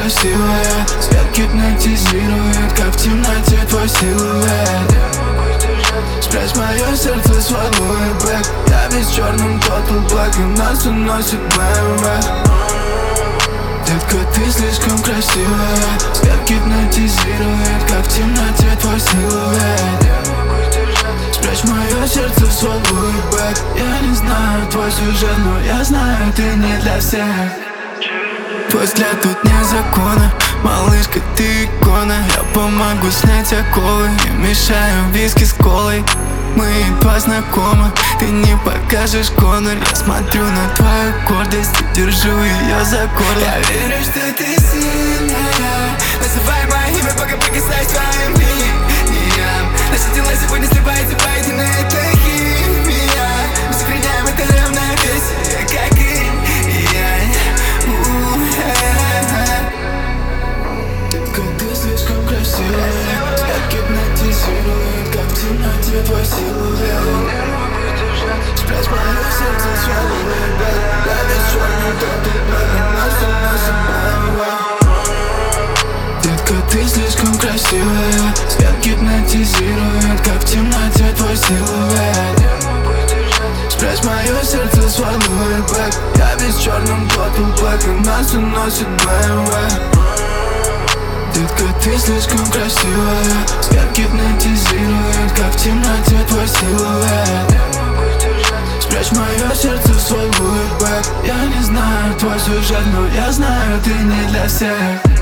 красивая. Свет гипнотизирует, как в темноте твой силуэт. Спрячь мое сердце, свой Луи Бек. Я весь в черном Total Black, и нас уносит BMW. Детка, ты слишком красивая. Свет гипнотизирует, как в темноте твой силуэт. Спрячь мое сердце в свой Луи Бек. Я не знаю твой сюжет, но я знаю, ты не для всех. Твой взгляд тут не законы. Малышка, ты икона. Я помогу снять оковы и мешаю виски с колой. Мы едва знакомы, ты не покажешь Конор. Я смотрю на твою гордость и держу ее за горло. Я верю, что ты сильная. Называй мое имя, пока прикасаюсь твоим линиям. Наша дела сегодня сливаются воедино, это химия. Мы сохраняем это равновесие, как и я. Детка, ты слишком красивая. Как гипнотизирует, как в темноте твой силуэт. Спрячь мое сердце, свой Луи Бек. Я весь черный Total Black, и нас уносит BMW. Детка, ты слишком красивая. Свет гипнотизирует, как в темноте твой силуэт. Спрячь мое сердце, свой Луи Бек. Я весь в черном Total Black, и нас уносит BMW. Детка, ты слишком красивая. Свет гипнотизирует, как в темноте твой силуэт. Спрячь мое сердце в свой Луи Бек. Я не знаю твой сюжет, но я знаю, ты не для всех.